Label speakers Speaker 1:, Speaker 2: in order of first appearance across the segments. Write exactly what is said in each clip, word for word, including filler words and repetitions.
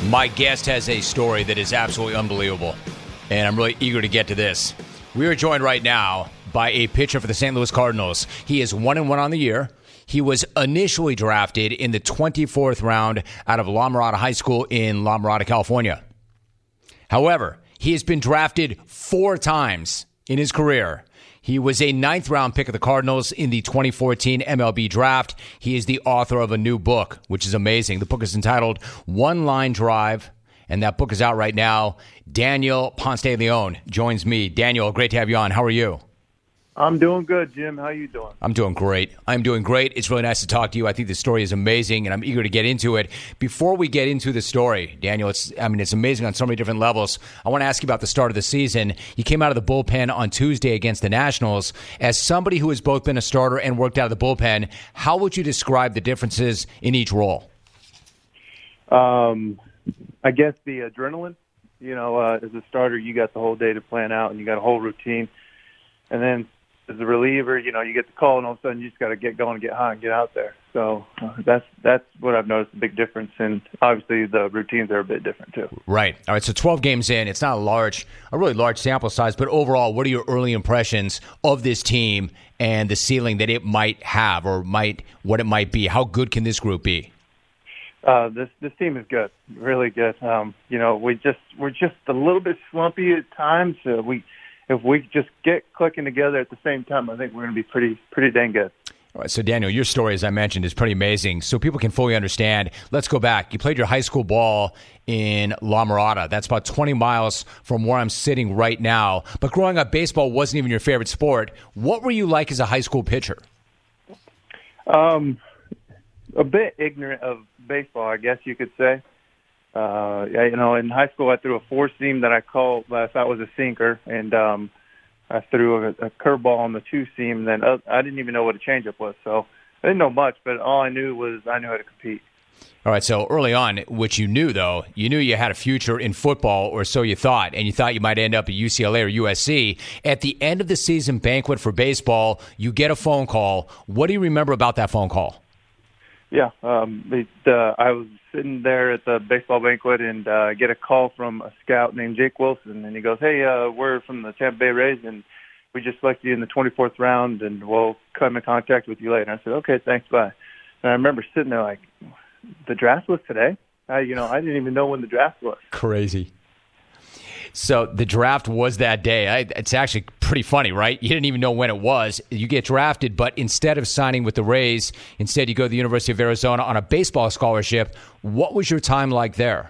Speaker 1: My guest has a story that is absolutely unbelievable, and I'm really eager to get to this. We are joined right now by a pitcher for the Saint Louis Cardinals. He is one and one on the year. He was initially drafted in the twenty-fourth round out of La Mirada High School in La Mirada, California. However, he has been drafted four times in his career. He was a ninth round pick of the Cardinals in the twenty fourteen M L B draft. He is the author of a new book, which is amazing. The book is entitled One Line Drive, and that book is out right now. Daniel Ponce de Leon joins me. Daniel, great to have you on. How are you?
Speaker 2: I'm doing good, Jim. How you doing?
Speaker 1: I'm doing great. I'm doing great. It's really nice to talk to you. I think the story is amazing, and I'm eager to get into it. Before we get into the story, Daniel, it's I mean, it's amazing on so many different levels. I want to ask you about the start of the season. You came out of the bullpen on Tuesday against the Nationals. As somebody who has both been a starter and worked out of the bullpen, how would you describe the differences in each role?
Speaker 2: Um, I guess the adrenaline. You know, uh, as a starter, you got the whole day to plan out, and you got a whole routine. And then as a reliever, you know, you get the call, and all of a sudden you just got to get going, get hot, and get out there. So uh, that's that's what I've noticed, a big difference. And obviously the routines are a bit different too.
Speaker 1: Right. All right. So twelve games in, it's not a large, a really large sample size, but overall, what are your early impressions of this team and the ceiling that it might have, or might what it might be? How good can this group be?
Speaker 2: Uh, this this team is good, really good. Um, you know, we just we're just a little bit slumpy at times. Uh, we if we just get clicking together at the same time, I think we're going to be pretty pretty dang good.
Speaker 1: All right, so Daniel, your story, as I mentioned, is pretty amazing. So people can fully understand. Let's go back. You played your high school ball in La Mirada. That's about twenty miles from where I'm sitting right now. But growing up, baseball wasn't even your favorite sport. What were you like as a high school pitcher?
Speaker 2: Um, a bit ignorant of baseball, I guess you could say. Uh, yeah, you know, in high school, I threw a four seam that I called, I thought was a sinker, and um, I threw a, a curveball on the two seam. Then uh, I didn't even know what a changeup was, so I didn't know much. But all I knew was I knew how to compete.
Speaker 1: All right, so early on, what you knew, though, you knew you had a future in football, or so you thought, and you thought you might end up at U C L A or U S C. At the end of the season banquet for baseball, you get a phone call. What do you remember about that phone call?
Speaker 2: Yeah, um, it, uh, I was sitting there at the baseball banquet and uh, get a call from a scout named Jake Wilson, and he goes, "Hey, uh, we're from the Tampa Bay Rays, and we just selected you in the twenty-fourth round, and we'll come in contact with you later." And I said, "Okay, thanks, bye." And I remember sitting there like, the draft was today? I, you know, I didn't even know when the draft was.
Speaker 1: Crazy. So the draft was that day. I, it's actually pretty funny, right? You didn't even know when it was. You get drafted, but instead of signing with the Rays, instead you go to the University of Arizona on a baseball scholarship. What was your time like there?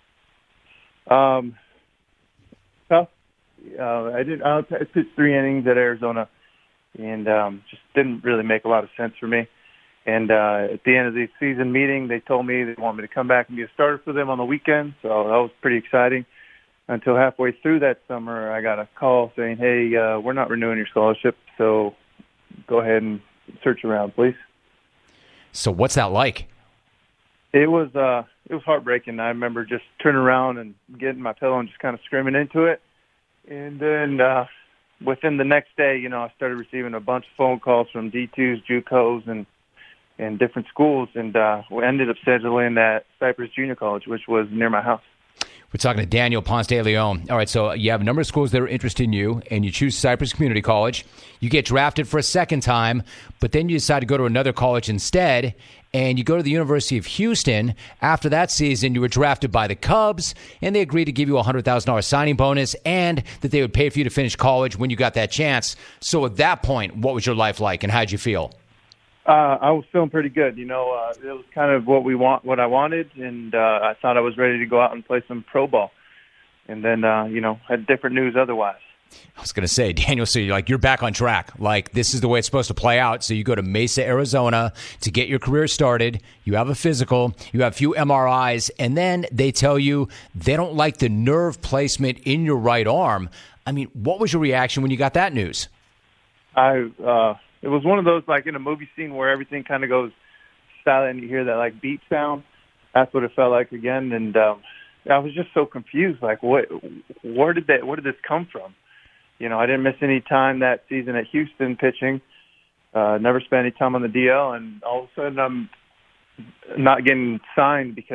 Speaker 2: Um, tough. Uh, I did. I pitched three innings at Arizona, and um, just didn't really make a lot of sense for me. And uh, at the end of the season meeting, they told me they wanted me to come back and be a starter for them on the weekend. So that was pretty exciting. Until halfway through that summer, I got a call saying, "Hey, uh, we're not renewing your scholarship, so go ahead and search around, please."
Speaker 1: So what's that like?
Speaker 2: It was uh, it was heartbreaking. I remember just turning around and getting my pillow and just kind of screaming into it. And then uh, within the next day, you know, I started receiving a bunch of phone calls from D twos, JUCOs, and and different schools, and uh, we ended up settling at Cypress Junior College, which was near my house.
Speaker 1: We're talking to Daniel Ponce de Leon. All right, so you have a number of schools that are interested in you, and you choose Cypress Community College. You get drafted for a second time, but then you decide to go to another college instead, and you go to the University of Houston. After that season, you were drafted by the Cubs, and they agreed to give you a one hundred thousand dollars signing bonus and that they would pay for you to finish college when you got that chance. So at that point, what was your life like, and how'd you feel?
Speaker 2: Uh, I was feeling pretty good. You know, uh, it was kind of what we want, what I wanted, and uh, I thought I was ready to go out and play some pro ball. And then, uh, you know, had different news otherwise.
Speaker 1: I was going to say, Daniel, so you're like, you're back on track. Like, this is the way it's supposed to play out. So you go to Mesa, Arizona to get your career started. You have a physical. You have a few M R Is. And then they tell you they don't like the nerve placement in your right arm. I mean, what was your reaction when you got that news?
Speaker 2: I, uh, it was one of those, like in a movie scene where everything kind of goes silent and you hear that like beep sound. That's what it felt like again. And, um, I was just so confused. Like, what, where did that, where did this come from? You know, I didn't miss any time that season at Houston pitching. Uh, never spent any time on the D L, and all of a sudden I'm not getting signed because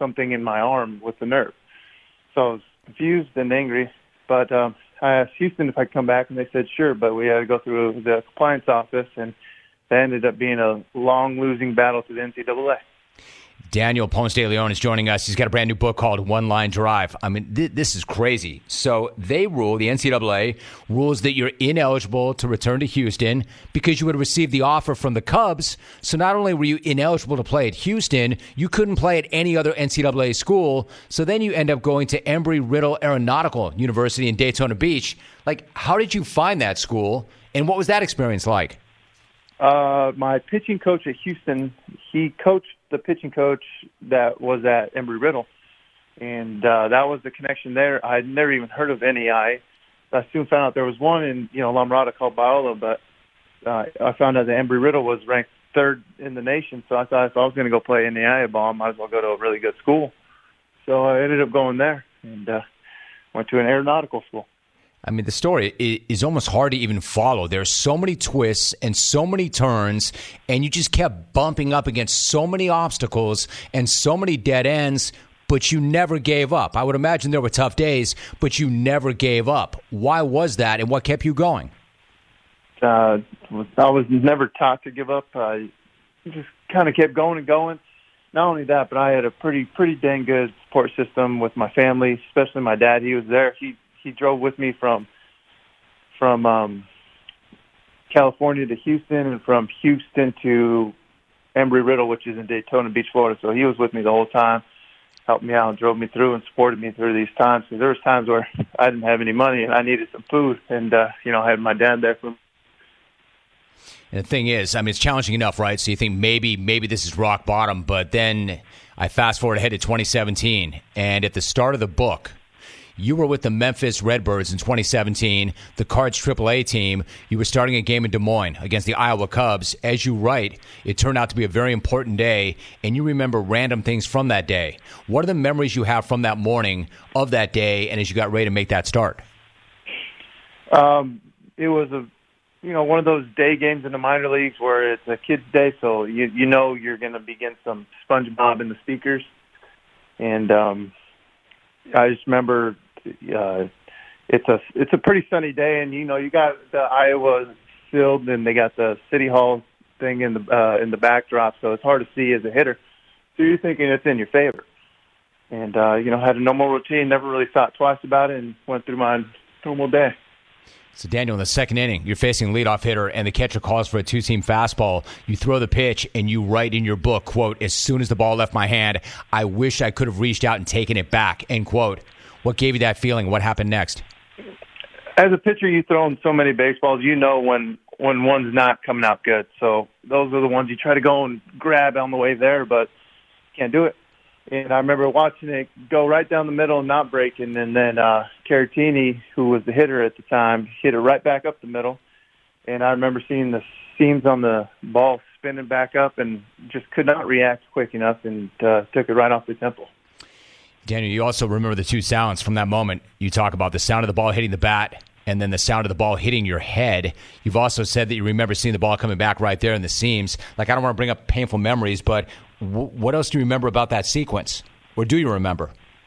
Speaker 2: something in my arm with the nerve. So I was confused and angry, but um, I asked Houston if I'd come back, and they said sure, but we had to go through the compliance office, and that ended up being a long losing battle to the N C double A.
Speaker 1: Daniel Ponce de Leon is joining us. He's got a brand new book called One Line Drive. I mean, th- this is crazy. So they rule, the N C double A rules that you're ineligible to return to Houston because you would have received the offer from the Cubs. So not only were you ineligible to play at Houston, you couldn't play at any other N C double A school. So then you end up going to Embry-Riddle Aeronautical University in Daytona Beach. Like, how did you find that school, and what was that experience like?
Speaker 2: Uh, my pitching coach at Houston, he coached the pitching coach that was at Embry-Riddle, and uh, that was the connection there. I had never even heard of N E I. I soon found out there was one in, you know, La Mirada called Biola, but uh, I found out that Embry-Riddle was ranked third in the nation, so I thought if I was going to go play N E I ball, I might as well go to a really good school. So I ended up going there and uh, went to an aeronautical school.
Speaker 1: I mean, the story is almost hard to even follow. There's so many twists and so many turns, and you just kept bumping up against so many obstacles and so many dead ends, but you never gave up. I would imagine there were tough days, but you never gave up. Why was that, and what kept you going?
Speaker 2: Uh, I was never taught to give up. I just kind of kept going and going. Not only that, but I had a pretty, pretty dang good support system with my family, especially my dad. He was there. He He drove with me from from um, California to Houston and from Houston to Embry-Riddle, which is in Daytona Beach, Florida. So he was with me the whole time, helped me out, and drove me through and supported me through these times. Because there was times where I didn't have any money and I needed some food, and uh, you know, I had my dad there for me.
Speaker 1: And the thing is, I mean, it's challenging enough, right? So you think maybe maybe this is rock bottom, but then I fast forward ahead to twenty seventeen, and at the start of the book, you were with the Memphis Redbirds in twenty seventeen, the Cards triple A team. You were starting a game in Des Moines against the Iowa Cubs. As you write, it turned out to be a very important day, and you remember random things from that day. What are the memories you have from that morning of that day and as you got ready to make that start?
Speaker 2: Um, it was a, you know, one of those day games in the minor leagues where it's a kid's day, so you you know you're going to begin some SpongeBob in the speakers. And um, I just remember uh, it's a it's a pretty sunny day, and you know you got the Iowa field, and they got the City Hall thing in the uh, in the backdrop, so it's hard to see as a hitter. So you're thinking it's in your favor, and uh, you know had a normal routine, never really thought twice about it, and went through my normal day.
Speaker 1: So, Daniel, in the second inning, you're facing a leadoff hitter, and the catcher calls for a two-seam fastball. You throw the pitch, and you write in your book, quote, "As soon as the ball left my hand, I wish I could have reached out and taken it back," end quote. What gave you that feeling? What happened next?
Speaker 2: As a pitcher, you throw in so many baseballs, you know when, when one's not coming out good. So those are the ones you try to go and grab on the way there, but can't do it. And I remember watching it go right down the middle and not breaking. And then uh, Caratini, who was the hitter at the time, hit it right back up the middle. And I remember seeing the seams on the ball spinning back up and just could not react quick enough and uh, took it right off the temple.
Speaker 1: Daniel, you also remember the two sounds from that moment. You talk about the sound of the ball hitting the bat and then the sound of the ball hitting your head. You've also said that you remember seeing the ball coming back right there in the seams. Like, I don't want to bring up painful memories, but w- what else do you remember about that sequence? Or do you remember?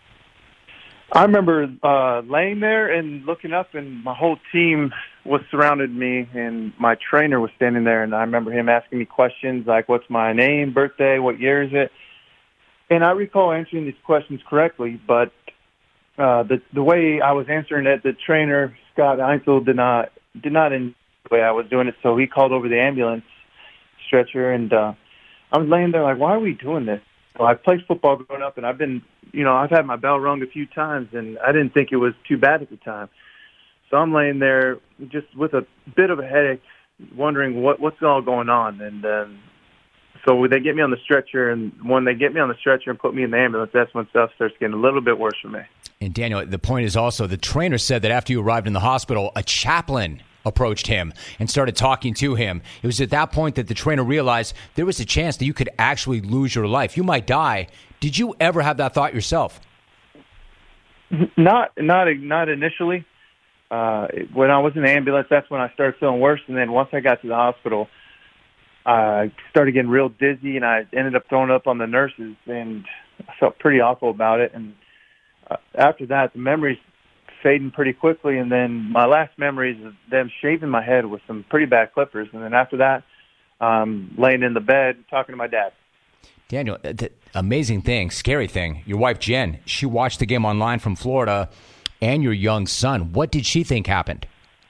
Speaker 2: I remember uh, laying there and looking up, and my whole team was surrounded me, and my trainer was standing there, and I remember him asking me questions like, what's my name, birthday, what year is it? And I recall answering these questions correctly, but uh, the the way I was answering it, the trainer, Scott Einzel, did not did not enjoy the way I was doing it, so he called over the ambulance stretcher, and uh, I was laying there like, why are we doing this? Well, I played football growing up, and I've been, you know, I've had my bell rung a few times, and I didn't think it was too bad at the time. So I'm laying there just with a bit of a headache, wondering what what's all going on, and um, so they get me on the stretcher, and when they get me on the stretcher and put me in the ambulance, that's when stuff starts getting a little bit worse for me.
Speaker 1: And Daniel, the point is also the trainer said that after you arrived in the hospital, a chaplain approached him and started talking to him. It was at that point that the trainer realized there was a chance that you could actually lose your life. You might die. Did you ever have that thought yourself?
Speaker 2: Not, not, not initially. Uh, when I was in the ambulance, that's when I started feeling worse. And then once I got to the hospital, I started getting real dizzy, and I ended up throwing up on the nurses. And I felt pretty awful about it. And uh, after that, the memories fading pretty quickly. And then my last memories of them shaving my head with some pretty bad clippers. And then after that, um, laying in the bed talking to my dad.
Speaker 1: Daniel, the amazing thing, scary thing, your wife Jen, she watched the game online from Florida, and your young son. What did she think happened?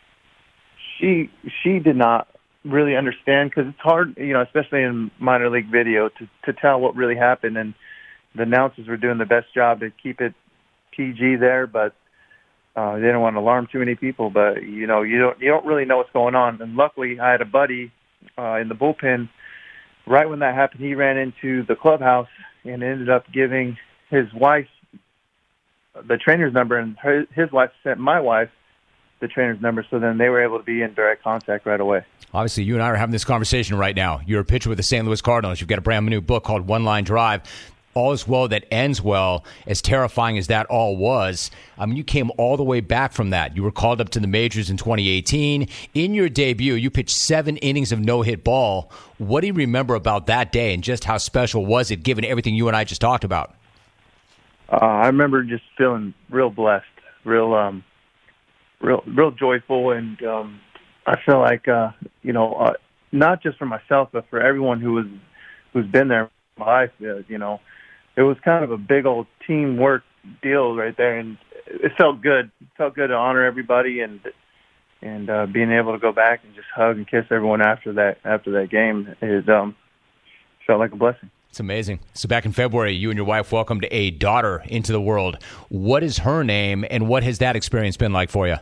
Speaker 2: She she did not really understand, because it's hard, you know, especially in minor league video, to, to tell what really happened. And the announcers were doing the best job to keep it P G there, but uh, they didn't want to alarm too many people. But you know, you don't you don't really know what's going on. And luckily, I had a buddy uh, in the bullpen. Right when that happened, he ran into the clubhouse and ended up giving his wife the trainer's number, and her, his wife sent my wife the trainer's number, so then they were able to be in direct contact right away.
Speaker 1: Obviously, you and I are having this conversation right now. You're a pitcher with the Saint Louis Cardinals. You've got a brand new book called One Line Drive. All is well that ends well, as terrifying as that all was. I mean, you came all the way back from that. You were called up to the majors in twenty eighteen. In your debut, you pitched seven innings of no-hit ball. What do you remember about that day, and just how special was it, given everything you and I just talked about?
Speaker 2: Uh, I remember just feeling real blessed, real, um, real, real joyful, and um, I feel like, uh, you know, uh, not just for myself, but for everyone who was who's been there in my life. Uh, you know, it was kind of a big old teamwork deal right there, and it felt good. It felt good to honor everybody, and and uh, being able to go back and just hug and kiss everyone after that after that game is um, felt like a blessing.
Speaker 1: It's amazing. So back in February, you and your wife welcomed a daughter into the world. What is her name, and what has that experience been like for you?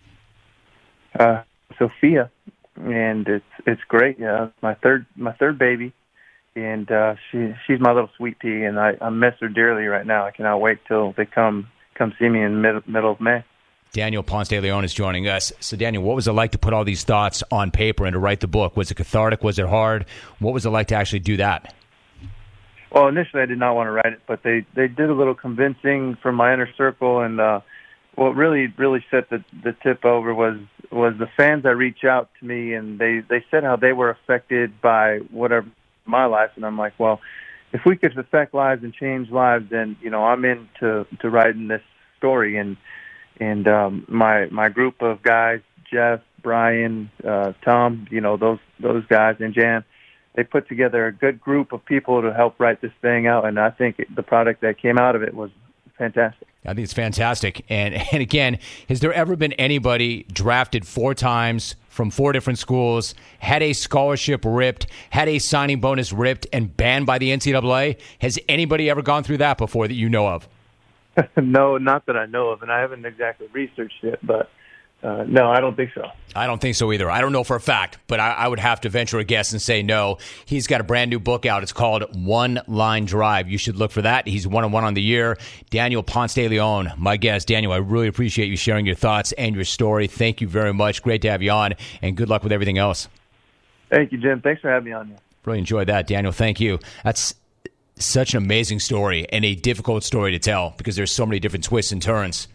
Speaker 2: Uh, Sophia, and it's it's great. Yeah, my third my third baby, and uh, she she's my little sweet pea, and I, I miss her dearly right now. I cannot wait till they come come see me in mid, middle of May.
Speaker 1: Daniel Ponce de Leon is joining us. So, Daniel, what was it like to put all these thoughts on paper and to write the book? Was it cathartic? Was it hard? What was it like to actually do that?
Speaker 2: Well, initially I did not want to write it, but they, they did a little convincing from my inner circle, and uh, what really really set the, the tip over was was the fans that reach out to me, and they, they said how they were affected by whatever my life, and I'm like, well, if we could affect lives and change lives, then you know I'm into to writing this story, and and um, my my group of guys, Jeff, Brian, uh, Tom, you know those those guys, and Jan. They put together a good group of people to help write this thing out, and I think the product that came out of it was fantastic.
Speaker 1: I think it's fantastic. And and again, has there ever been anybody drafted four times from four different schools, had a scholarship ripped, had a signing bonus ripped, and banned by the N C double A? Has anybody ever gone through that before that you know of?
Speaker 2: No, not that I know of, and I haven't exactly researched it, but Uh, no, I don't think so.
Speaker 1: I don't think so either. I don't know for a fact, but I, I would have to venture a guess and say no. He's got a brand new book out. It's called One Line Drive. You should look for that. He's one and one on the year. Daniel Ponce de Leon, my guest. Daniel, I really appreciate you sharing your thoughts and your story. Thank you very much. Great to have you on, and good luck with everything else.
Speaker 2: Thank you, Jim. Thanks for having me on here.
Speaker 1: Really enjoyed that, Daniel. Thank you. That's such an amazing story and a difficult story to tell because there's so many different twists and turns.